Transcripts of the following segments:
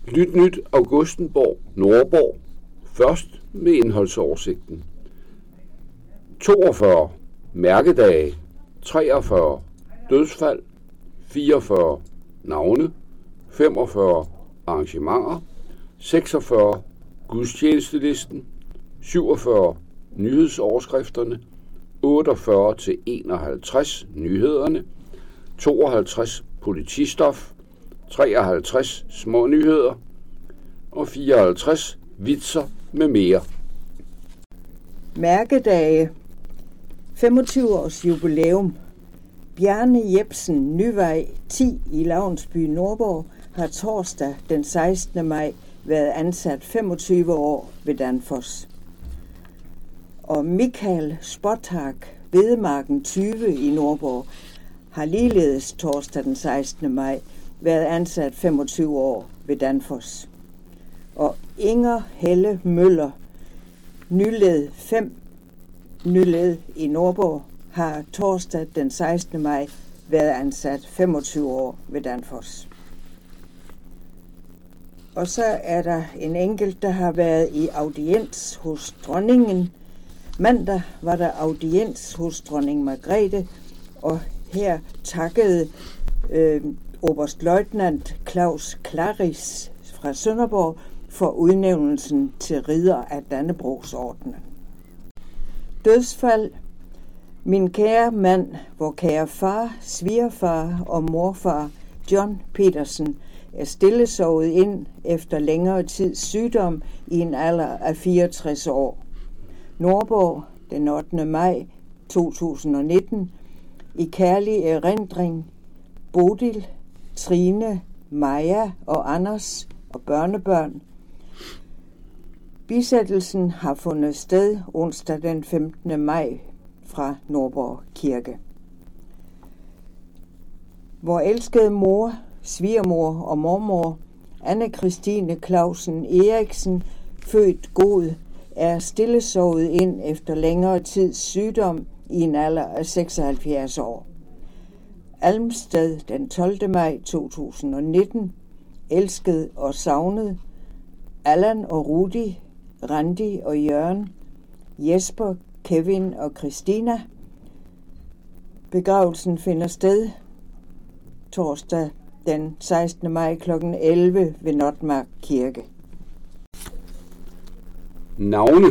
Lyt nyt Augustenborg, Nordborg. Først med indholdsoversigten. 42 mærkedage, 43 dødsfald, 44 navne, 45 arrangementer, 46 gudstjenestelisten, 47 nyhedsoverskrifterne, 48 til 51 nyhederne, 52 politistof, 53 små nyheder og 54 vitser med mere. Mærkedage. 25 års jubilæum. Bjarne Jepsen, Nyvej 10 i Lavnsby, Nordborg, har torsdag den 16. maj været ansat 25 år ved Danfoss. Og Michael Spothak, Vedemarken 20 i Nordborg, har ligeledes torsdag den 16. maj været ansat 25 år ved Danfoss. Og Inger Helle Møller, Nyled 5, Nyled i Nordborg, har torsdag den 16. maj været ansat 25 år ved Danfoss. Og så er der en enkelt, der har været i audiens hos dronningen. Mandag var der audiens hos dronning Margrethe, og her takkede oberstløjtnant Claus Claris fra Sønderborg for udnævnelsen til ridder af Dannebrogsordenen. Dødsfald. Min kære mand, vor kære far, svigerfar og morfar, John Petersen, er stillesovet ind efter længere tids sygdom i en alder af 64 år. Nordborg, den 8. maj 2019, i kærlig erindring, Bodil, Trine, Maja og Anders og børnebørn. Bisættelsen har fundet sted onsdag den 15. maj fra Nordborg Kirke. Vor elskede mor, svigermor og mormor, Anne-Christine Clausen Eriksen, født God, er stillesovet ind efter længere tids sygdom i en alder af 76 år. Almsted den 12. maj 2019, elsket og savnet, Allan og Rudi, Randi og Jørgen, Jesper, Kevin og Christina. Begravelsen finder sted torsdag den 16. maj kl. 11 ved Notmark Kirke. Navne.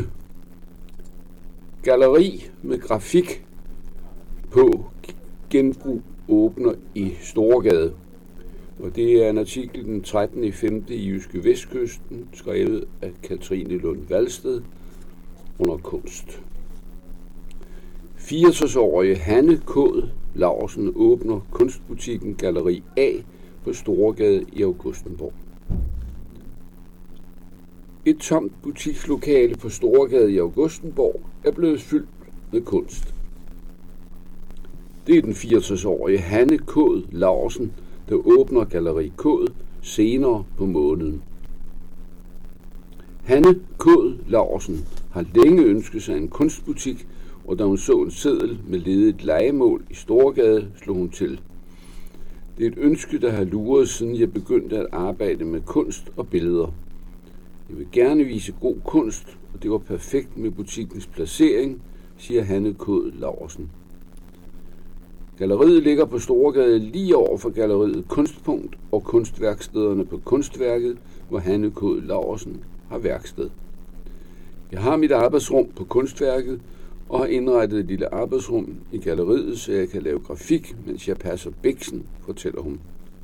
Galleri med grafik på genbrug åbner i Storegade. Og det er en artikel den 13.5. i Jyske Vestkysten, skrevet af Katrine Lund Valsted under kunst. 64-årige Hanne Kåd Laursen åbner kunstbutikken Galleri A på Storegade i Augustenborg. Et tomt butikslokale på Storegade i Augustenborg er blevet fyldt med kunst. Det er den 64-årige Hanne Kåd Laursen, der åbner Galleri Kåd senere på måneden. Hanne Kåd Laursen har længe ønsket sig en kunstbutik, og da hun så en seddel med ledigt lejemål i Storegade, slog hun til. Det er et ønske, der har luret, siden jeg begyndte at arbejde med kunst og billeder. Jeg vil gerne vise god kunst, og det var perfekt med butikkens placering, siger Hanne Kåd Laursen. Galleriet ligger på Storegade lige over for galleriet Kunstpunkt og kunstværkstederne på Kunstværket, hvor Hanne Kåd Laursen har værksted. Jeg har mit arbejdsrum på Kunstværket og har indrettet et lille arbejdsrum i galleriet, så jeg kan lave grafik, mens jeg passer biksen, fortæller hun.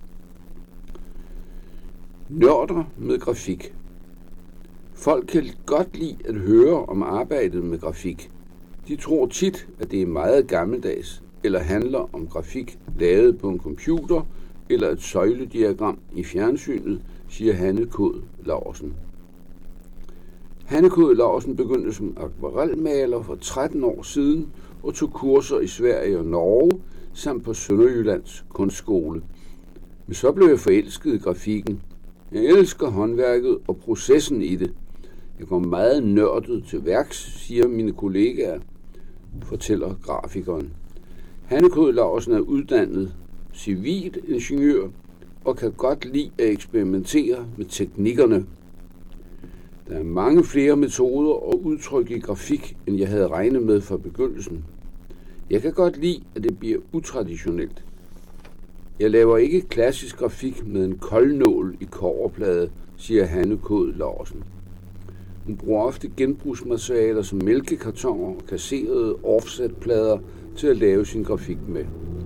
Nørder med grafik. Folk kan godt lide at høre om arbejdet med grafik. De tror tit, at det er meget gammeldags, eller handler om grafik lavet på en computer eller et søjlediagram i fjernsynet, siger Hanne Kåd Laursen. Hanne Kåd Laursen begyndte som akvarelmaler for 13 år siden og tog kurser i Sverige og Norge samt på Sønderjyllands kunstskole. Men så blev jeg forelsket i grafikken. Jeg elsker håndværket og processen i det. Jeg går meget nørdet til værks, siger mine kollegaer, fortæller grafikeren. Hanne Kåd Laursen er uddannet civilingeniør og kan godt lide at eksperimentere med teknikkerne. Der er mange flere metoder og udtryk i grafik, end jeg havde regnet med fra begyndelsen. Jeg kan godt lide, at det bliver utraditionelt. Jeg laver ikke klassisk grafik med en koldnål i kobberplade, siger Hanne Kod Larsen. Hun bruger ofte genbrugsmaterialer som mælkekartoner og kasserede offsetplader til at lave sin grafik med.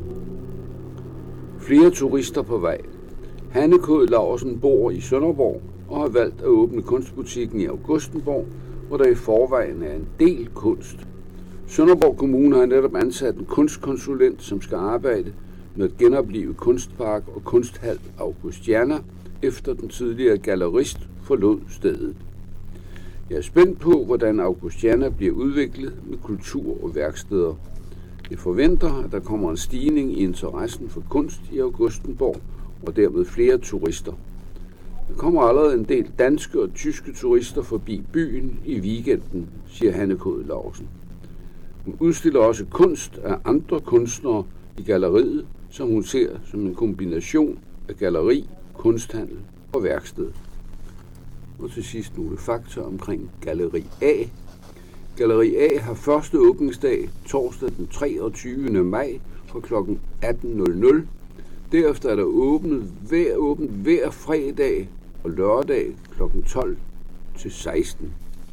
Flere turister på vej. Hanne Kod Larsen bor i Sønderborg og har valgt at åbne kunstbutikken i Augustenborg, hvor der i forvejen er en del kunst. Sønderborg Kommune har netop ansat en kunstkonsulent, som skal arbejde med at genoplive Kunstpark og Kunsthal Augustiana, efter den tidligere gallerist forlod stedet. Jeg er spændt på, hvordan Augustiana bliver udviklet med kultur og værksteder. Jeg forventer, at der kommer en stigning i interessen for kunst i Augustenborg, og dermed flere turister. Der kommer allerede en del danske og tyske turister forbi byen i weekenden, siger Hanne Kod Larsen. Hun udstiller også kunst af andre kunstnere i galleriet, som hun ser som en kombination af galleri, kunsthandel og værksted. Og til sidst nogle fakta omkring Galleri A. Galleri A har første åbningsdag torsdag den 23. maj fra kl. 18.00. Derefter er der åbent hver fredag og lørdag kl. 12 til 16.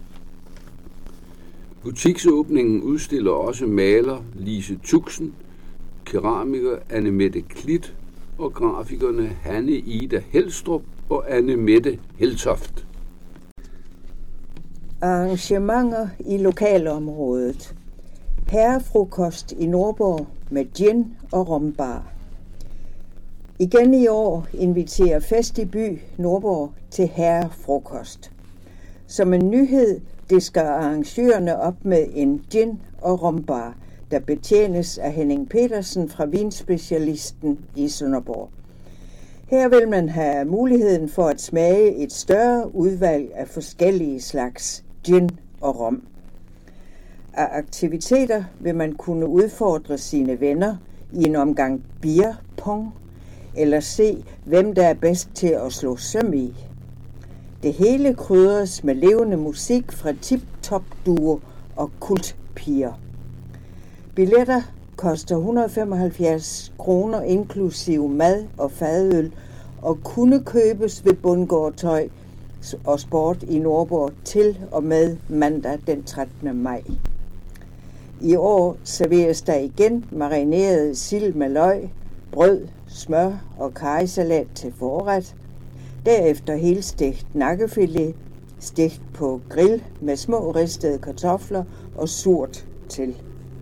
Butiksåbningen udstiller også maler Lise Tuxen, keramiker Anne-Mette Klit og grafikerne Hanne Ida Helstrup og Anne-Mette Heltoft. Arrangementer i lokalområdet. Herrefrokost i Nordborg med gin og rombar. Igen i år inviterer Fest i By Nordborg til herrefrokost. Som en nyhed disker arrangørerne op med en gin og rombar, der betjenes af Henning Petersen fra Vinspecialisten i Sønderborg. Her vil man have muligheden for at smage et større udvalg af forskellige slags gin og rom. Af aktiviteter vil man kunne udfordre sine venner i en omgang beer-pong, eller se, hvem der er bedst til at slå søm i. Det hele krydres med levende musik fra tip-top-duo og kultpiger. Billetter koster 175 kroner inklusive mad og fadøl og kunne købes ved Bundgaard Tøj og Sport i Nordborg til og med mandag den 13. maj. I år serveres der igen marineret sild med løg, brød, smør og karrysalat til forret. Derefter helstegt nakkefilet, stegt på grill med små ristede kartofler og surt til.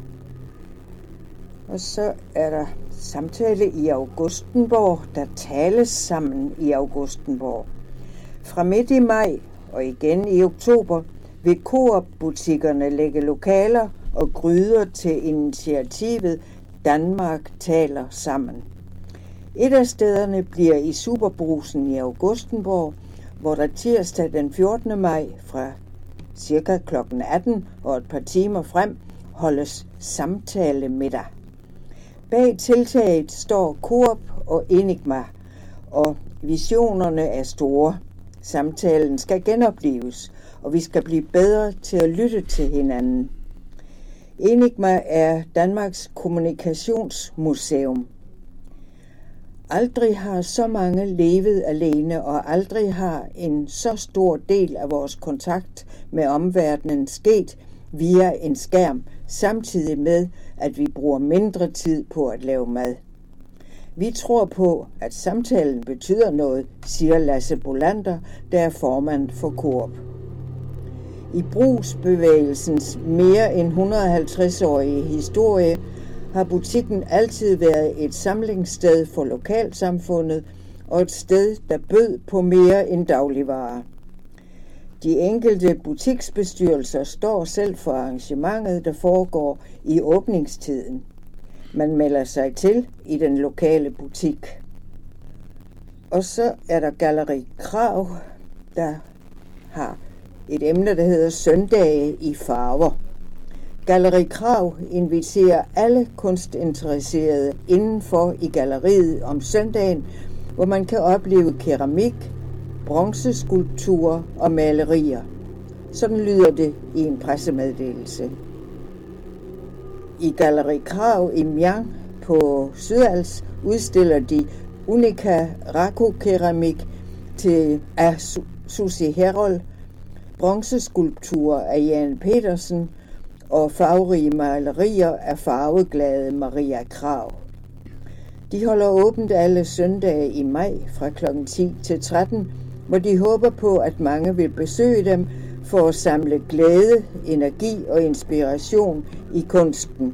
Og så er der samtale i Augustenborg, der tales sammen i Augustenborg. Fra midt i maj og igen i oktober vil Coop-butikkerne lægge lokaler og gryder til initiativet Danmark taler sammen. Et af stederne bliver i Superbrusen i Augustenborg, hvor der tirsdag den 14. maj fra ca. kl. 18 og et par timer frem holdes samtalemiddag. Bag tiltaget står Coop og Enigma, og visionerne er store. Samtalen skal genopleves, og vi skal blive bedre til at lytte til hinanden. Enigma er Danmarks kommunikationsmuseum. Aldrig har så mange levet alene, og aldrig har en så stor del af vores kontakt med omverdenen sket via en skærm, samtidig med, at vi bruger mindre tid på at lave mad. Vi tror på, at samtalen betyder noget, siger Lasse Bolander, der er formand for Coop. I brugsbevægelsens mere end 150-årige historie har butikken altid været et samlingssted for lokalsamfundet og et sted, der bød på mere end dagligvarer. De enkelte butiksbestyrelser står selv for arrangementet, der foregår i åbningstiden. Man melder sig til i den lokale butik. Og så er der Galleri Krav, der har et emne, der hedder Søndage i farver. Galleri Krav inviterer alle kunstinteresserede indenfor i galleriet om søndagen hvor man kan opleve keramik, bronzeskulpturer og malerier. Sådan lyder det i en pressemeddelelse. I Galleri Krav i Mjang på Sydals udstiller de Unica Raku-keramik af Susie Herold, bronzeskulpturer af Jan Petersen og farverige malerier af farveglade Maria Krav. De holder åbent alle søndage i maj fra kl. 10 til 13, hvor de håber på, at mange vil besøge dem for at samle glæde, energi og inspiration i kunsten.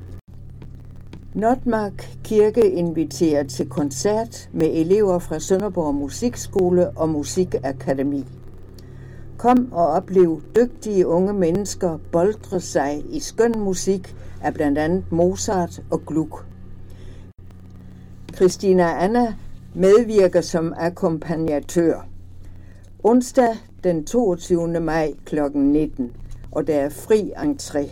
Notmark Kirke inviterer til koncert med elever fra Sønderborg Musikskole og Musikakademi. Kom og oplev dygtige unge mennesker boltre sig i skøn musik af blandt andet Mozart og Gluck. Christina Anna medvirker som akkompagnatør. Onsdag den 22. maj kl. 19, og der er fri entré.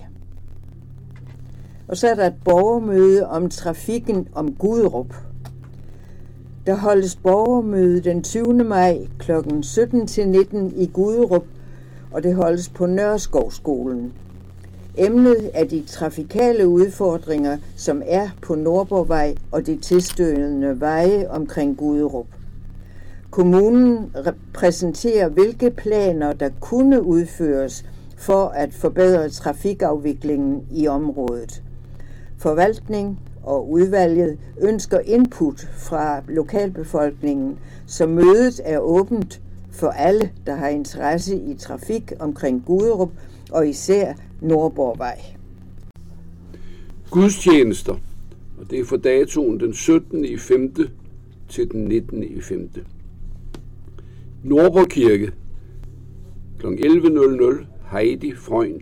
Og så er der et borgermøde om trafikken om Guderup. Der holdes borgermøde den 20. maj kl. 17-19 i Guderup, og det holdes på Nørreskovskolen. Emnet er de trafikale udfordringer, som er på Nordborgvej og de tilstødende veje omkring Guderup. Kommunen præsenterer, hvilke planer der kunne udføres for at forbedre trafikafviklingen i området. Forvaltning og udvalget ønsker input fra lokalbefolkningen, så mødet er åbent for alle, der har interesse i trafik omkring Guderup og især Nordborgvej. Gudstjenester, og det er for datoen den 17.5. til den 19.5. Nordborg Kirke, kl. 11.00, Heidi Freund.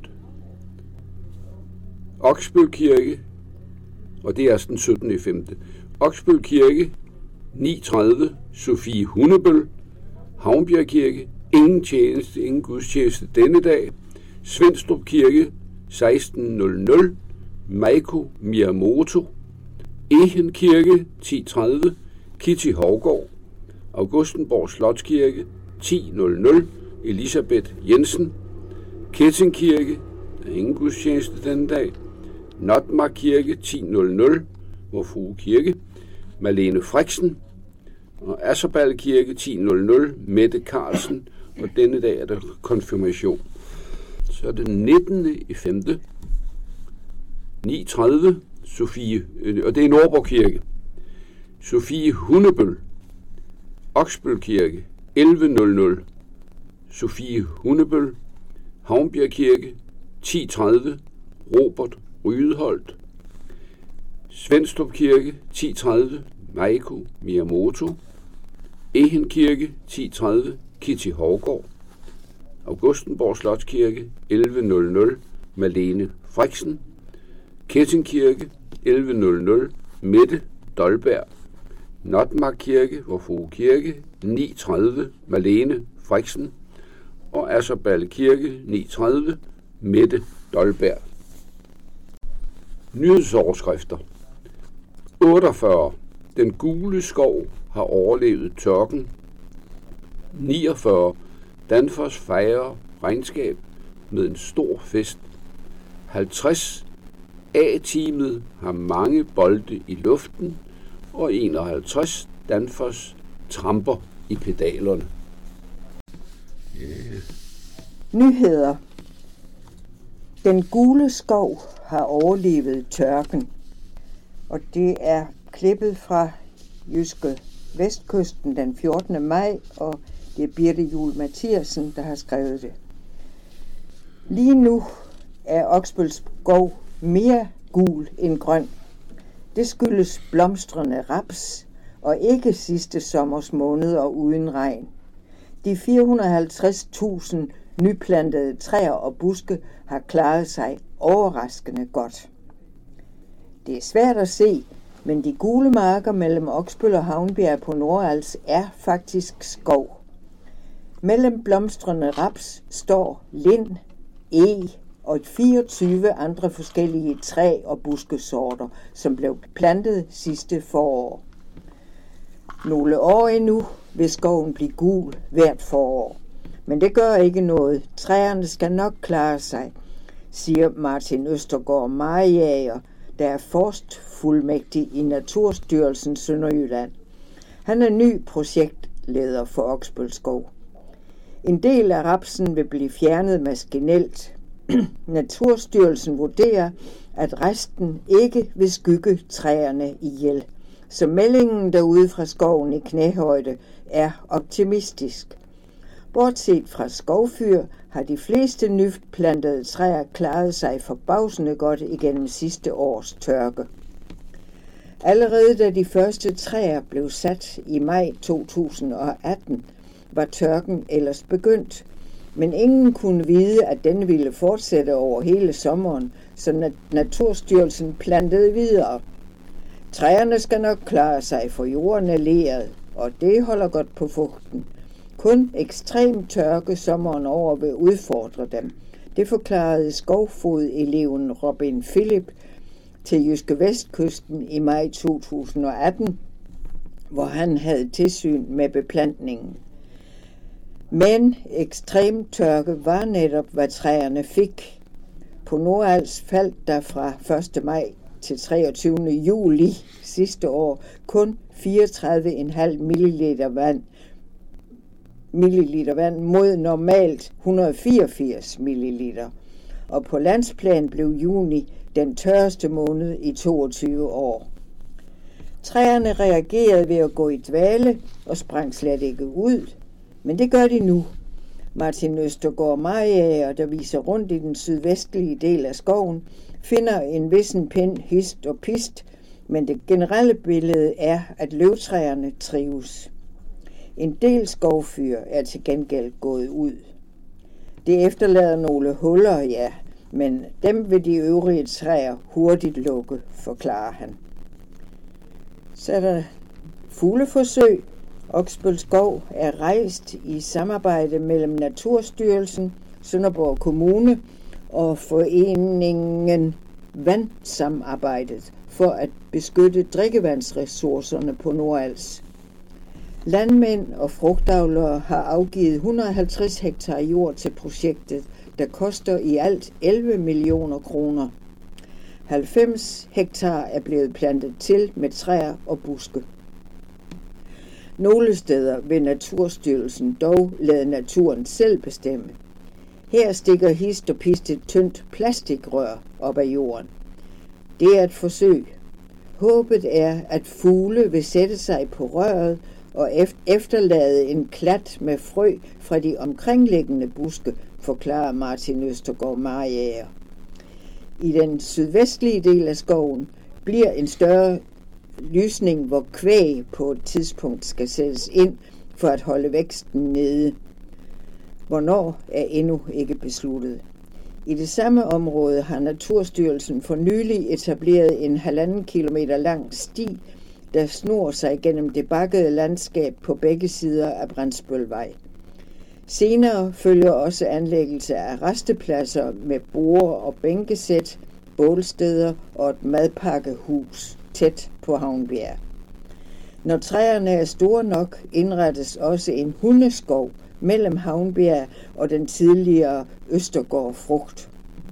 Oksbøl Kirke, og det er altså den 17.5. Oksbøl Kirke, 9.30, Sofie Hundebøl. Havnbjerg Kirke, ingen gudstjeneste denne dag. Svenstrup Kirke, 16.00, Maiko Miyamoto. Ehen Kirke, 10.30, Kitty Hovgaard. Augustenborg Slotskirke, 10.00, Elisabeth Jensen. Ketting Kirke, der er ingen gudstjeneste denne dag. Notmark Kirke, 10.00, Vor Frue Kirke. Malene Friksen. Og Asserball Kirke, 10.00, Mette Carlsen. Og denne dag er der konfirmation. Så er det 19.5. 9.30, Sofie, og det er Nordborg Kirke. Sofie Hundebøl. Oksbøl Kirke, 11.00, Sofie Hundebøl. Havnbjerg Kirke, 10.30, Robert Rydeholt. Svenstrup Kirke, 10.30, Maiko Miyamoto. Ehen Kirke, 10.30, Kitty Hovgaard. Augustenborg Slotskirke, 11.00, Malene Friksen. Ketting Kirke, 11.00, Mette Dolberg. Notmark Kirke, Vor Frue Kirke, 9.30, Malene Friksen. Og Asserballe Kirke, 9.30, Mette Dolberg. Nyhedsoverskrifter. 48. Den gule skov har overlevet tørken. 49. Danfoss fejrer regnskab med en stor fest. 50. A-teamet har mange bolde i luften. Og 51. Danfoss tramper i pedalerne. Yeah. Nyheder. Den gule skov har overlevet tørken. Og det er klippet fra Jyske Vestkysten den 14. maj, og det er Birte Juhl Mathiasen, der har skrevet det. Lige nu er Oksbøl skov mere gul end grøn. Det skyldes blomstrende raps og ikke sidste sommers måneder uden regn. De 450.000 nyplantede træer og buske har klaret sig overraskende godt. Det er svært at se, men de gule marker mellem Oksbøl og Havnbjerg på Nordals er faktisk skov. Mellem blomstrende raps står lind, eg og 24 andre forskellige træ- og buskesorter, som blev plantet sidste forår. Nogle år endnu vil skoven blive gul hvert forår. Men det gør ikke noget. Træerne skal nok klare sig, siger Martin Østergaard Mariager, der er forstfuldmægtig i Naturstyrelsen Sønderjylland. Han er ny projektleder for Oksbøl Skov. En del af rapsen vil blive fjernet maskinelt. Naturstyrelsen vurderer, at resten ikke vil skygge træerne ihjel. Så meldingen derude fra skoven i knæhøjde er optimistisk. Bortset fra skovfyr har de fleste nyplantede træer klaret sig forbavsende godt igennem sidste års tørke. Allerede da de første træer blev sat i maj 2018, var tørken ellers begyndt, men ingen kunne vide, at den ville fortsætte over hele sommeren, så Naturstyrelsen plantede videre. Træerne skal nok klare sig, for jorden er leret, og det holder godt på fugten. Kun ekstrem tørke sommeren over vil udfordre dem. Det forklarede skovfod-eleven Robin Philip til Jyske Vestkysten i maj 2018, hvor han havde tilsyn med beplantningen. Men ekstrem tørke var netop, hvad træerne fik. På Nordals faldt der fra 1. maj til 23. juli sidste år kun 34,5 milliliter vand mod normalt 184 milliliter. Og på landsplan blev juni den tørreste måned i 22 år. Træerne reagerede ved at gå i dvale og sprang slet ikke ud, men det gør de nu. Martin Østergaard Mariager, der viser rundt i den sydvestlige del af skoven, finder en vissen pind, hist og pist, men det generelle billede er, at løvtræerne trives. En del skovfyr er til gengæld gået ud. Det efterlader nogle huller, ja, men dem vil de øvrige træer hurtigt lukke, forklarer han. Så er der fugleforsøg. Oksbøl Skov er rejst i samarbejde mellem Naturstyrelsen, Sønderborg Kommune og foreningen Vandsamarbejdet for at beskytte drikkevandsressourcerne på Nordals. Landmænd og frugtavlere har afgivet 150 hektar jord til projektet, der koster i alt 11 millioner kroner. 90 hektar er blevet plantet til med træer og buske. Nogle steder vil Naturstyrelsen dog lade naturen selv bestemme. Her stikker hist og pist et tyndt plastikrør op ad jorden. Det er et forsøg. Håbet er, at fugle vil sætte sig på røret og efterlade en klat med frø fra de omkringliggende buske, forklarer Martin Østergaard Mariager. I den sydvestlige del af skoven bliver en større lysning, hvor kvæg på et tidspunkt skal sættes ind for at holde væksten nede. Hvornår er endnu ikke besluttet. I det samme område har Naturstyrelsen for nylig etableret en 1,5 kilometer lang sti, der snor sig gennem det bakkede landskab på begge sider af Brandsbølvej. Senere følger også anlæggelse af rastepladser med borde og bænkesæt, bålsteder og et madpakkehus tæt på Havnbjerg. Når træerne er store nok, indrettes også en hundeskov mellem Havnbjerg og den tidligere Østergaard Frugt.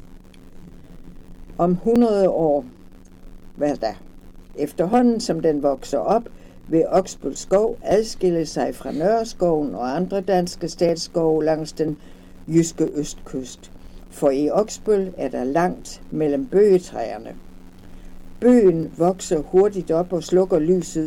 Om 100 år, efterhånden som den vokser op, vil Oksbøl Skov adskille sig fra Nørreskoven og andre danske statsskove langs den jyske østkyst. For i Oksbøl er der langt mellem bøgetræerne. Bøgen vokser hurtigt op og lukker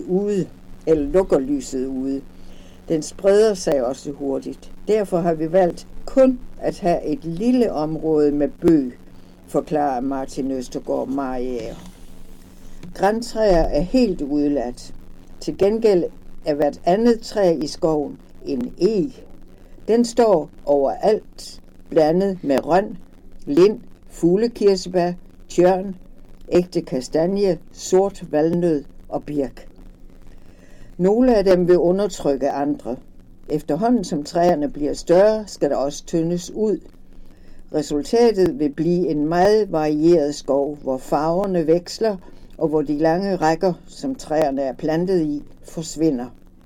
lyset ude. Den spreder sig også hurtigt. Derfor har vi valgt kun at have et lille område med bøg, forklarer Martin Østergaard Mariager. Grantræer er helt udladt. Til gengæld er hvert andet træ i skoven en eg. Den står overalt, blandet med røn, lind, fuglekirsebær, tjørn, ægte kastanje, sort valnød og birk. Nogle af dem vil undertrykke andre. Efterhånden som træerne bliver større, skal der også tyndes ud. Resultatet vil blive en meget varieret skov, hvor farverne veksler, og hvor de lange rækker, som træerne er plantet i, forsvinder.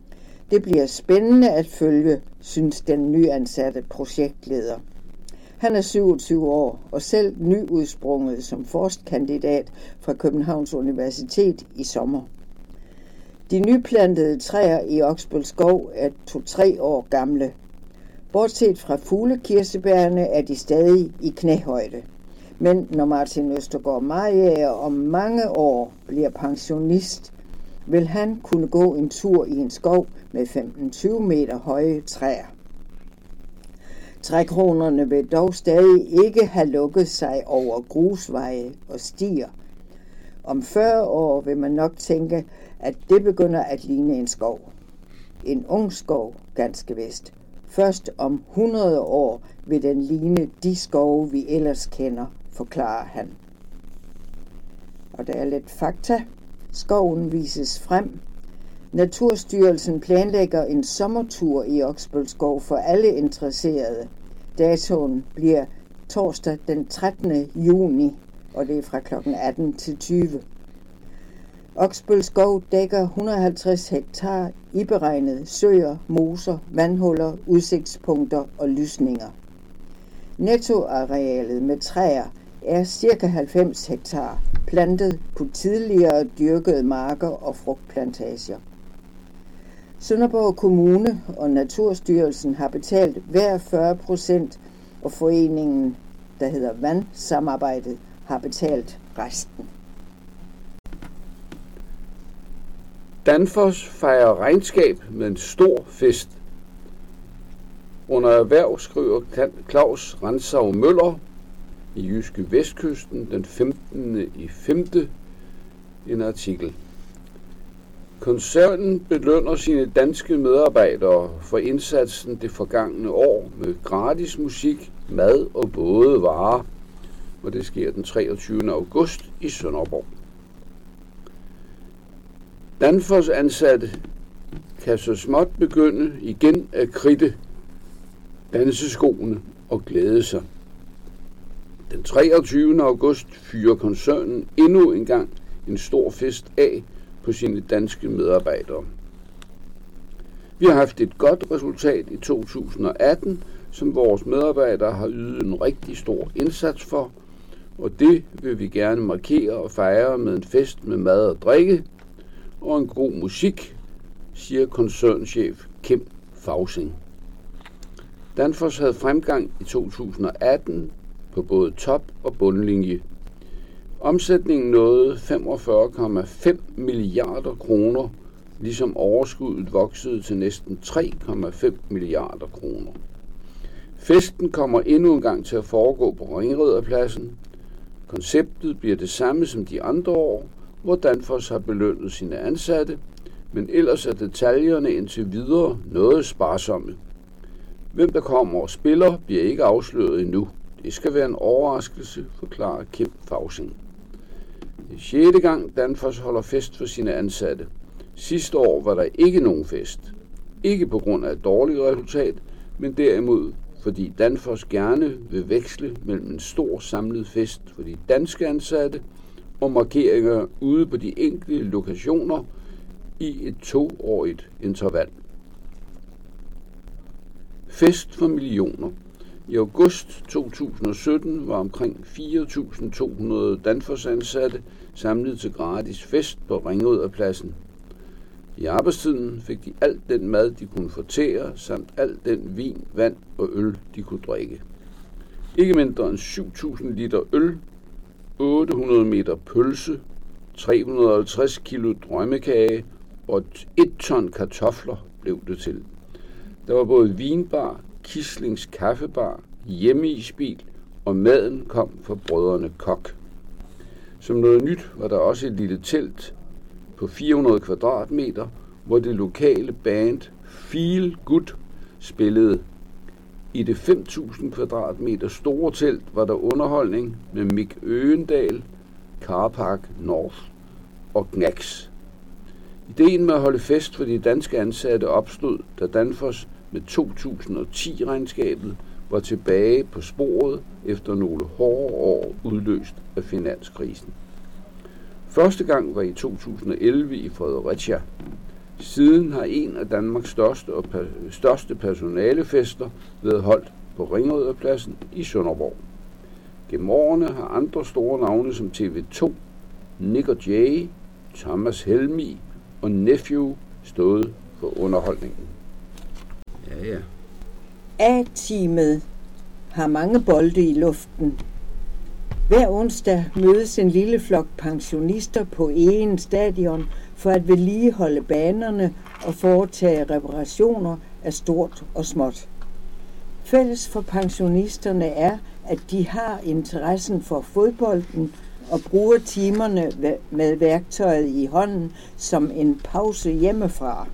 Det bliver spændende at følge, synes den nyansatte projektleder. Han er 27 år og selv nyudsprunget som forskkandidat fra Københavns Universitet i sommer. De nyplantede træer i Oksbøl Skov er 2-3 år gamle. Bortset fra fuglekirsebærene er de stadig i knæhøjde. Men når Martin Østergaard Mariager om mange år bliver pensionist, vil han kunne gå en tur i en skov med 15-20 meter høje træer. Trækronerne vil dog stadig ikke have lukket sig over grusveje og stier. Om 40 år vil man nok tænke, at det begynder at ligne en skov. En ung skov, ganske vist. Først om 100 år vil den ligne de skove, vi ellers kender, forklarer han. Og der er lidt fakta. Skoven vises frem. Naturstyrelsen planlægger en sommertur i Oksbøl Skov for alle interesserede. Datoen bliver torsdag den 13. juni, og det er fra kl. 18 til 20. Oksbøl Skov dækker 150 hektar iberegnet søer, moser, vandhuller, udsigtspunkter og lysninger. Nettoarealet med træer er ca. 90 hektar, plantet på tidligere dyrkede marker og frugtplantager. Sønderborg Kommune og Naturstyrelsen har betalt hver 40%, og foreningen, der hedder Vandsamarbejdet, har betalt resten. Danfoss fejrer regnskab med en stor fest. Under erhverv skriver Claus Rantzau Møller i Jyske Vestkysten den 15.5. en artikel. Koncernen belønner sine danske medarbejdere for indsatsen det forgangne år med gratis musik, mad og både varer, og det sker den 23. august i Sønderborg. Danfoss ansatte kan så småt begynde igen at kridte danseskoene og glæde sig. Den 23. august fyrer koncernen endnu en gang en stor fest af på sine danske medarbejdere. Vi har haft et godt resultat i 2018, som vores medarbejdere har ydet en rigtig stor indsats for, og det vil vi gerne markere og fejre med en fest med mad og drikke og en god musik, siger koncernchef Kim Fausing. Danfoss havde fremgang i 2018 på både top- og bundlinje. Omsætningen nåede 45,5 milliarder kroner, ligesom overskuddet voksede til næsten 3,5 milliarder kroner. Festen kommer endnu en gang til at foregå på Ringriderpladsen. Konceptet bliver det samme som de andre år, hvor Danfoss har belønnet sine ansatte, men ellers er detaljerne indtil videre noget sparsomme. Hvem der kommer og spiller, bliver ikke afsløret endnu. Det skal være en overraskelse, forklarer Kim Fausing. Det er 6. gang Danfoss holder fest for sine ansatte. Sidste år var der ikke nogen fest. Ikke på grund af et dårligt resultat, men derimod fordi Danfoss gerne vil veksle mellem en stor samlet fest for de danske ansatte og markeringer ude på de enkelte lokationer i et 2-årigt interval. Fest for millioner. I august 2017 var omkring 4.200 Danfoss-ansatte samlet til gratis fest på Ringriderpladsen. I arbejdstiden fik de alt den mad, de kunne fortære, samt alt den vin, vand og øl, de kunne drikke. Ikke mindre end 7.000 liter øl, 800 meter pølse, 350 kilo drømmekage og 1 ton kartofler blev det til. Der var både vinbar, Kislings kaffebar, hjemmeisbil, og maden kom fra brødrene Kok. Som noget nyt var der også et lille telt på 400 kvadratmeter, hvor det lokale band Feel Good spillede. I det 5.000 kvadratmeter store telt var der underholdning med Mick Øgendal, Carpark North og Knacks. Ideen med at holde fest for de danske ansatte opstod, da Danfoss med 2010-regnskabet var tilbage på sporet efter nogle hårde år udløst af finanskrisen. Første gang var i 2011 i Fredericia. Siden har en af Danmarks største personalefester været holdt på Ringerødpladsen i Sønderborg. Gennem årene har andre store navne som TV2, Nick og Jay, Thomas Helmig og Nephew stået for underholdningen. Ja. A-teamet har mange bolde i luften. Hver onsdag mødes en lille flok pensionister på Egen Stadion for at vedligeholde banerne og foretage reparationer af stort og småt. Fælles for pensionisterne er, at de har interessen for fodbolden og bruger timerne med værktøjet i hånden som en pause hjemmefra.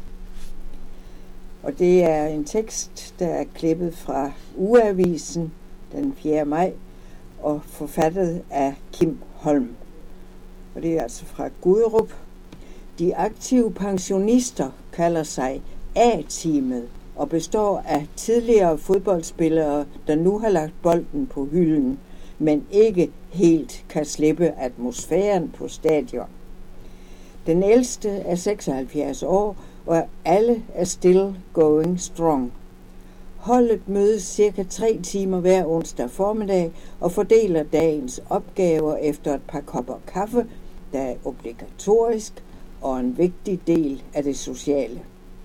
Og det er en tekst, der er klippet fra Ugeavisen den 4. maj og forfattet af Kim Holm. Og det er altså fra Guderup. De aktive pensionister kalder sig A-teamet og består af tidligere fodboldspillere, der nu har lagt bolden på hylden, men ikke helt kan slippe atmosfæren på stadion. Den ældste er 76 år, og alle er still going strong. Holdet mødes cirka 3 timer hver onsdag formiddag og fordeler dagens opgaver efter et par kopper kaffe, der er obligatorisk og en vigtig del af det sociale.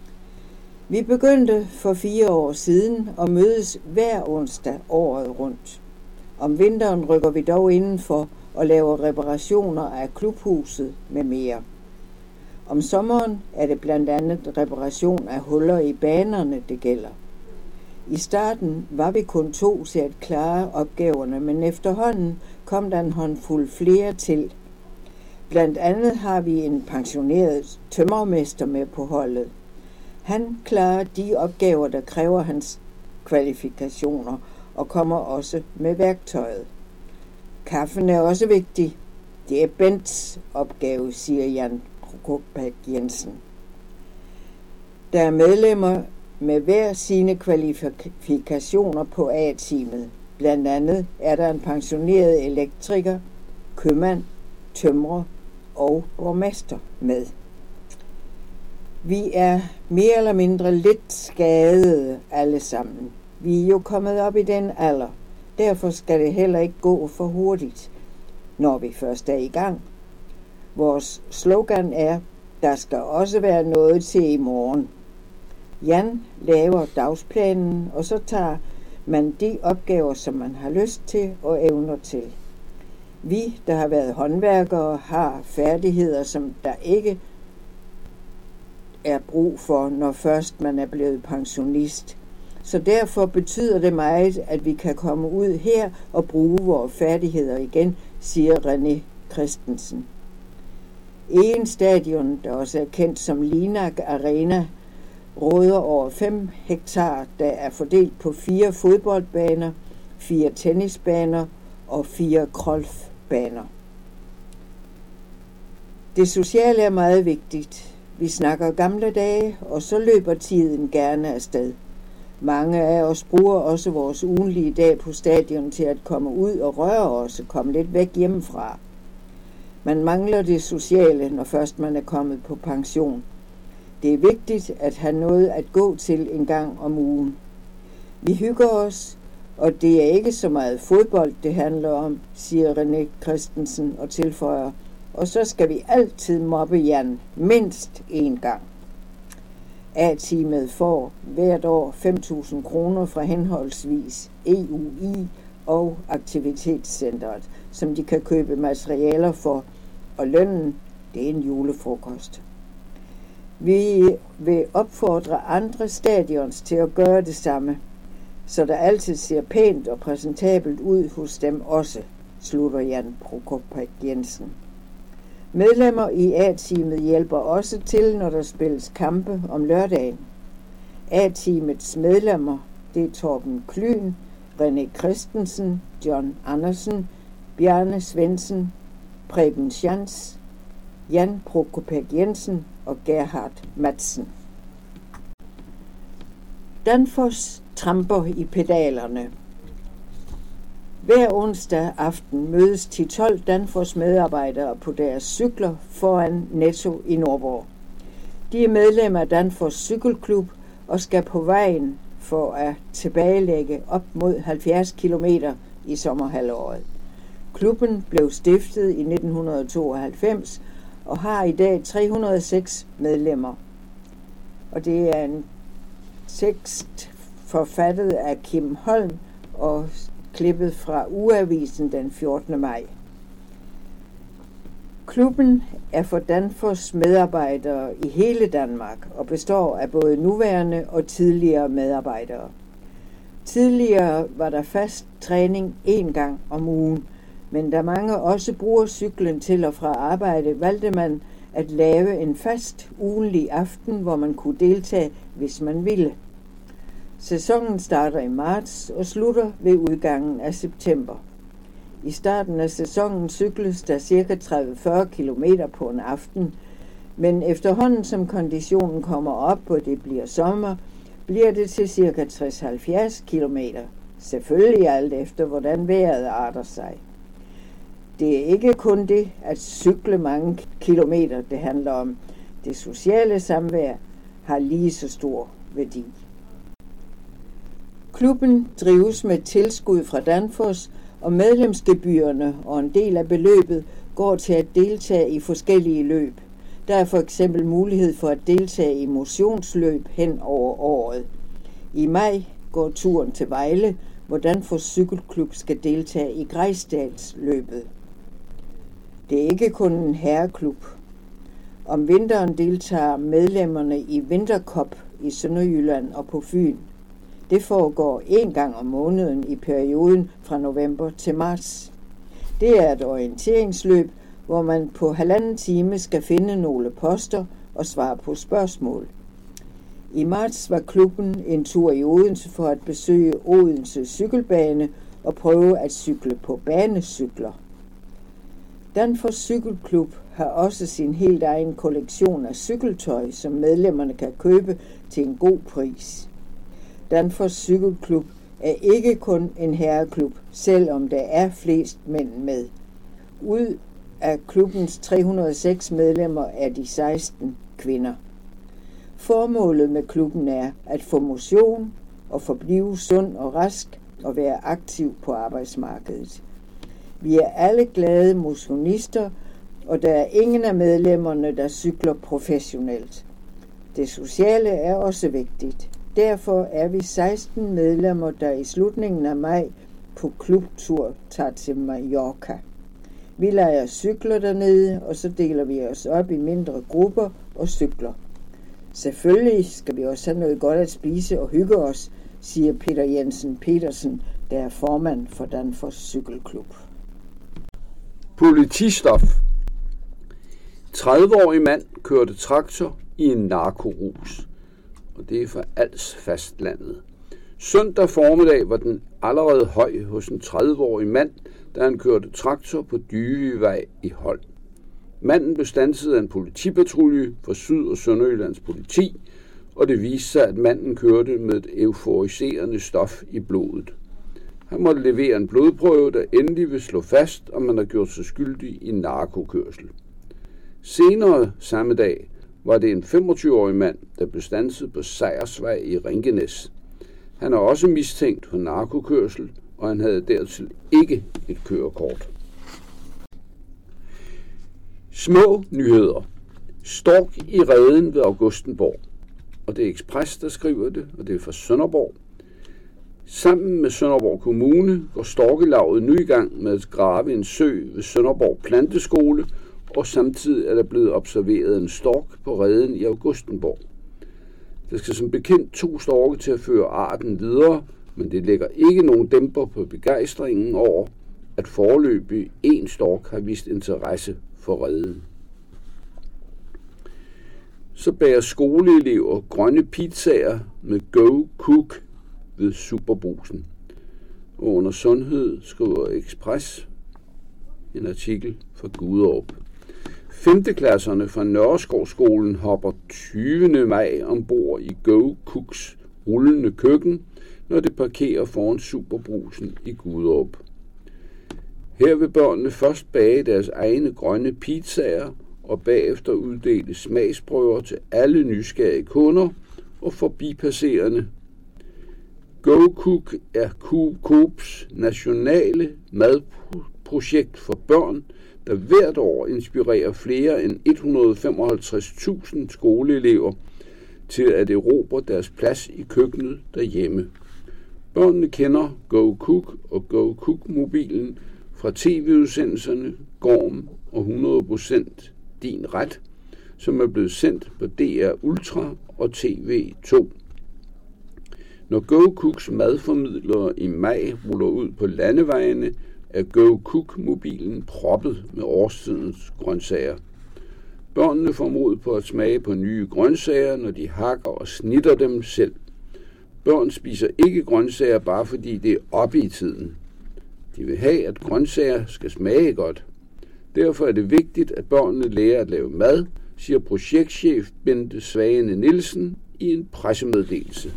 Vi begyndte for 4 år siden at mødes hver onsdag året rundt. Om vinteren rykker vi dog indenfor og laver reparationer af klubhuset med mere. Om sommeren er det blandt andet reparation af huller i banerne, det gælder. I starten var vi kun 2 til at klare opgaverne, men efterhånden kom der en håndfuld flere til. Blandt andet har vi en pensioneret tømrermester med på holdet. Han klarer de opgaver, der kræver hans kvalifikationer, og kommer også med værktøjet. Kaffen er også vigtig. Det er Bents opgave, siger Jan Prokop Jensen. Der er medlemmer med hver sine kvalifikationer på A-teamet. Blandt andet er der en pensioneret elektriker, købmand, tømrer og borgmester med. Vi er mere eller mindre lidt skadede alle sammen. Vi er jo kommet op i den alder. Derfor skal det heller ikke gå for hurtigt, når vi først er i gang. Vores slogan er, der skal også være noget til i morgen. Jan laver dagsplanen, og så tager man de opgaver, som man har lyst til og evner til. Vi, der har været håndværkere, har færdigheder, som der ikke er brug for, når først man er blevet pensionist. Så derfor betyder det meget, at vi kan komme ud her og bruge vores færdigheder igen, siger René Christensen. Egen Stadion, der også er kendt som Linak Arena, råder over 5 hektar, der er fordelt på 4 fodboldbaner, 4 tennisbaner og 4 golfbaner. Det sociale er meget vigtigt. Vi snakker gamle dage, og så løber tiden gerne afsted. Mange af os bruger også vores ugenlige dag på stadion til at komme ud og røre os og komme lidt væk hjemmefra. Man mangler det sociale, når først man er kommet på pension. Det er vigtigt at have noget at gå til en gang om ugen. Vi hygger os, og det er ikke så meget fodbold, det handler om, siger René Christensen og tilføjer. Og så skal vi altid mobbe Jan mindst 1 gang. A-teamet får hvert år 5.000 kroner fra henholdsvis EUI og Aktivitetscentret, som de kan købe materialer for, og lønnen, det er en julefrokost. Vi vil opfordre andre stadions til at gøre det samme, så der altid ser pænt og præsentabelt ud hos dem også, slutter Jan Prokop Jensen. Medlemmer i A-teamet hjælper også til, når der spilles kampe om lørdagen. A-teamets medlemmer, det er Torben Klyn, René Christensen, John Andersen, Bjarne Svendsen, Preben Schantz, Jan Prokop Jensen og Gerhard Madsen. Danfoss tramper i pedalerne. Hver onsdag aften mødes 10-12 Danfoss medarbejdere på deres cykler foran Netto i Nordborg. De er medlemmer af Danfoss Cykelklub og skal på vejen for at tilbagelægge op mod 70 km i sommerhalvåret. Klubben blev stiftet i 1992 og har i dag 306 medlemmer. Og det er en tekst forfattet af Kim Holm og klippet fra Ugeavisen den 14. maj. Klubben er for Danfoss medarbejdere i hele Danmark og består af både nuværende og tidligere medarbejdere. Tidligere var der fast træning 1 gang om ugen, men da mange også bruger cyklen til og fra arbejde, valgte man at lave en fast ugenlig aften, hvor man kunne deltage, hvis man ville. Sæsonen starter i marts og slutter ved udgangen af september. I starten af sæsonen cykles der ca. 30-40 km på en aften, men efterhånden som konditionen kommer op og det bliver sommer, bliver det til ca. 60-70 km. Selvfølgelig alt efter, hvordan vejret arter sig. Det er ikke kun det at cykle mange kilometer, det handler om. Det sociale samvær har lige så stor værdi. Klubben drives med tilskud fra Danfoss, og medlemsgebyrerne og en del af beløbet går til at deltage i forskellige løb. Der er for eksempel mulighed for at deltage i motionsløb hen over året. I maj går turen til Vejle, hvor Danfoss Cykelklub skal deltage i Grejsdalsløbet. Det er ikke kun en herreklub. Om vinteren deltager medlemmerne i Vintercup i Sønderjylland og på Fyn. Det foregår 1 gang om måneden i perioden fra november til marts. Det er et orienteringsløb, hvor man på 1,5 time skal finde nogle poster og svare på spørgsmål. I marts var klubben en tur i Odense for at besøge Odense cykelbane og prøve at cykle på banecykler. Danfoss Cykelklub har også sin helt egen kollektion af cykeltøj, som medlemmerne kan købe til en god pris. Danfoss Cykelklub er ikke kun en herreklub, selvom der er flest mænd med. Ud af klubbens 306 medlemmer er de 16 kvinder. Formålet med klubben er at få motion og forblive sund og rask og være aktiv på arbejdsmarkedet. Vi er alle glade motionister, og der er ingen af medlemmerne, der cykler professionelt. Det sociale er også vigtigt. Derfor er vi 16 medlemmer, der i slutningen af maj på klubtur tager til Mallorca. Vi lejer cykler dernede, og så deler vi os op i mindre grupper og cykler. Selvfølgelig skal vi også have noget godt at spise og hygge os, siger Peter Jensen Petersen, der er formand for Danfoss Cykelklub. Politistof. 30-årig mand kørte traktor i en narkorus, og det er fra Als fastlandet. Søndag formiddag var den allerede høj hos en 30-årig mand, da han kørte traktor på Dyvevej i Holm. Manden blev standset af en politipatrulje fra Syd- og Sønderjyllands politi, og det viste sig, at manden kørte med et euforiserende stof i blodet. Han måtte levere en blodprøve, der endelig vil slå fast, om man har gjort sig skyldig i narkokørsel. Senere samme dag var det en 25-årig mand, der blev standset på Sejersvej i Ringenæs. Han er også mistænkt for narkokørsel, og han havde dertil ikke et kørekort. Små nyheder. Stork i reden ved Augustenborg. Og det er Express, der skriver det, og det er fra Sønderborg. Sammen med Sønderborg Kommune går storkelaget nu i gang med at grave en sø ved Sønderborg Planteskole, og samtidig er der blevet observeret en stork på reden i Augustenborg. Der skal som bekendt 2 storke til at føre arten videre, men det lægger ikke nogen dæmper på begejstringen over, at foreløbig 1 stork har vist interesse for reden. Så bager skoleelever grønne pizzaer med Go Cook ved Superbrugsen. Og under sundhed skriver Express en artikel fra Guderup. 5. klasserne fra Nørreskovskolen hopper 20. maj ombord i Go Cooks rullende køkken, når det parkerer foran Superbrugsen i Guderup. Her vil børnene først bage deres egne grønne pizzaer og bagefter uddele smagsprøver til alle nysgerrige kunder og forbipasserende. GoCook er Coops nationale madprojekt for børn, der hvert år inspirerer flere end 155.000 skoleelever til at erobre deres plads i køkkenet derhjemme. Børnene kender GoCook og GoCook-mobilen fra tv-udsendelserne Gorm og 100% Din Ret, som er blevet sendt på DR Ultra og TV2. Når GoCooks madformidlere i maj ruller ud på landevejene, er GoCook-mobilen proppet med årstidens grøntsager. Børnene får mod på at smage på nye grøntsager, når de hakker og snitter dem selv. Børn spiser ikke grøntsager bare fordi det er oppe i tiden. De vil have, at grøntsager skal smage godt. Derfor er det vigtigt, at børnene lærer at lave mad, siger projektchef Bente Svane Nielsen i en pressemeddelelse.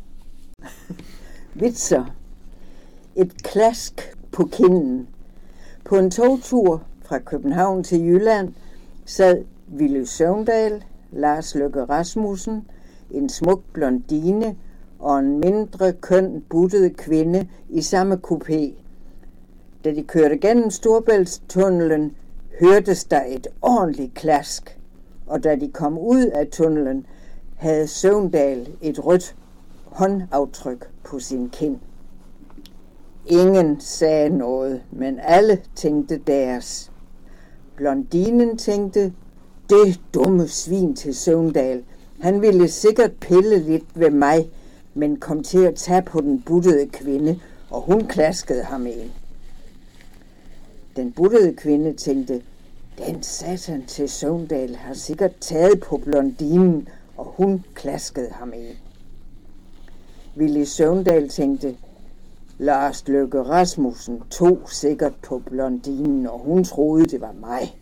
Vitser. Et klask på kinden. På en togtur fra København til Jylland sad Villy Søvndal, Lars Løkke Rasmussen, en smuk blondine og en mindre køn buttet kvinde i samme kupé. Da de kørte gennem Storebæltstunnelen, hørtes der et ordentligt klask, og da de kom ud af tunnelen, havde Søvndal et rødt håndaftryk på sin kind. Ingen sagde noget, men alle tænkte deres. Blondinen tænkte, det dumme svin til Søvndal. Han ville sikkert pille lidt ved mig, men kom til at tage på den buttede kvinde, og hun klaskede ham en. Den buttede kvinde tænkte, den satan til Søvndal har sikkert taget på blondinen, og hun klaskede ham en. Villy Søvndal tænkte, Lars Løkke Rasmussen tog sikkert på blondinen, og hun troede, det var mig.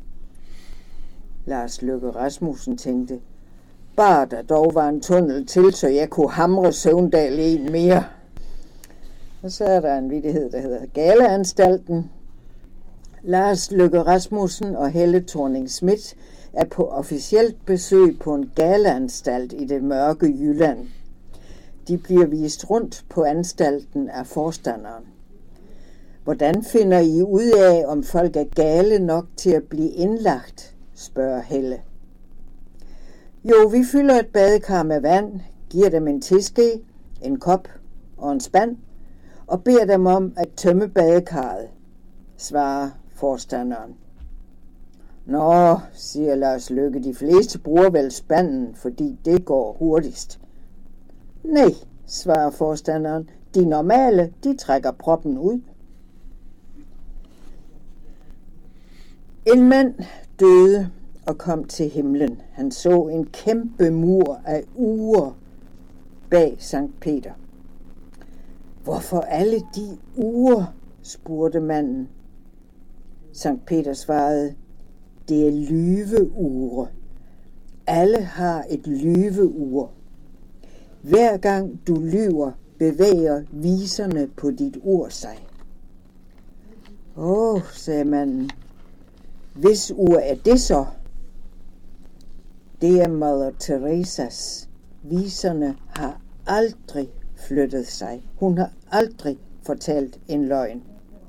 Lars Løkke Rasmussen tænkte, bare der dog var en tunnel til, så jeg kunne hamre Søvndal en mere. Og så er der en vittighed, der hedder Galeanstalten. Lars Løkke Rasmussen og Helle Thorning-Schmidt er på officielt besøg på en galeanstalt i det mørke Jylland. De bliver vist rundt på anstalten af forstanderen. Hvordan finder I ud af, om folk er gale nok til at blive indlagt, spørger Helle. Jo, vi fylder et badekar med vand, giver dem en teske, en kop og en spand, og beder dem om at tømme badekarret, svarer forstanderen. Nå, siger Lars Løkke, de fleste bruger vel spanden, fordi det går hurtigst. Nej, svarer forstanderen, de normale, de trækker proppen ud. En mand døde og kom til himlen. Han så en kæmpe mur af ure bag Sankt Peter. Hvorfor alle de ure, spurgte manden. Sankt Peter svarede, det er lyveure. Alle har et lyveur. Hver gang du lyver, bevæger viserne på dit ur sig. Sagde manden. Hvis ur er det så? Det er Mother Teresas. Viserne har aldrig flyttet sig. Hun har aldrig fortalt en løgn.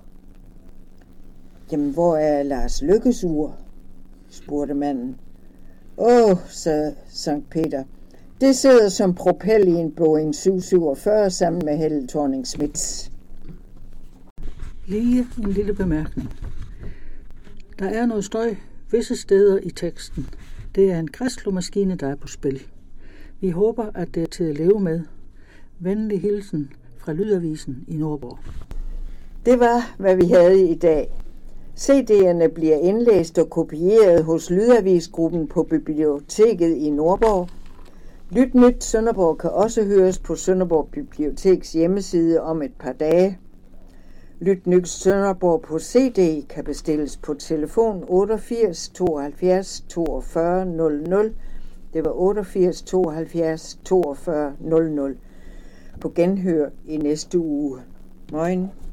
Jamen, hvor er Lars Løkkes ur? Spurgte manden. Sagde Sankt Peter. Det sidder som propel i en Boeing 747 sammen med Helle Thorning-Schmidt. Lige en lille bemærkning. Der er noget støj visse steder i teksten. Det er en græsslåmaskine, der er på spil. Vi håber, at det er til at leve med. Venlig hilsen fra Lydavisen i Nordborg. Det var, hvad vi havde i dag. CD'erne bliver indlæst og kopieret hos Lydavisgruppen på biblioteket i Nordborg. Lyt Nyt Sønderborg kan også høres på Sønderborg Biblioteks hjemmeside om et par dage. Lyt Nyt Sønderborg på CD kan bestilles på telefon 88 72 42 00. Det var 88 72 42 00. På genhør i næste uge. Moin.